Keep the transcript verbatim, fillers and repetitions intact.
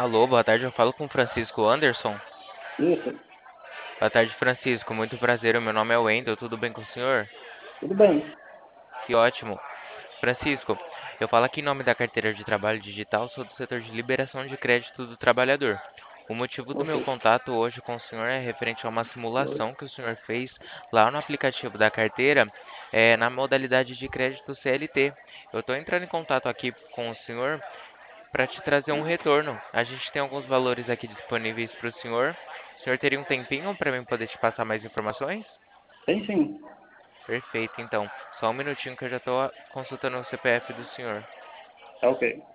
Alô, boa tarde, eu falo com Francisco Anderson. Isso, Boa tarde, Francisco, muito prazer, o meu nome é Wendel, tudo bem com o senhor? tudo bem. Que ótimo. Francisco, eu falo aqui em nome da carteira de trabalho digital, sou do setor de liberação de crédito do trabalhador. O motivo do Ok. meu contato hoje com o senhor é referente a uma simulação que o senhor fez lá no aplicativo da carteira, eh, na modalidade de crédito C L T. Eu estou entrando em contato aqui com o senhor para te trazer um retorno. A gente tem alguns valores aqui disponíveis para o senhor. O senhor teria um tempinho para mim poder te passar mais informações? Tem sim. Perfeito, então. Só um minutinho que eu já estou consultando o C P F do senhor. Tá ok.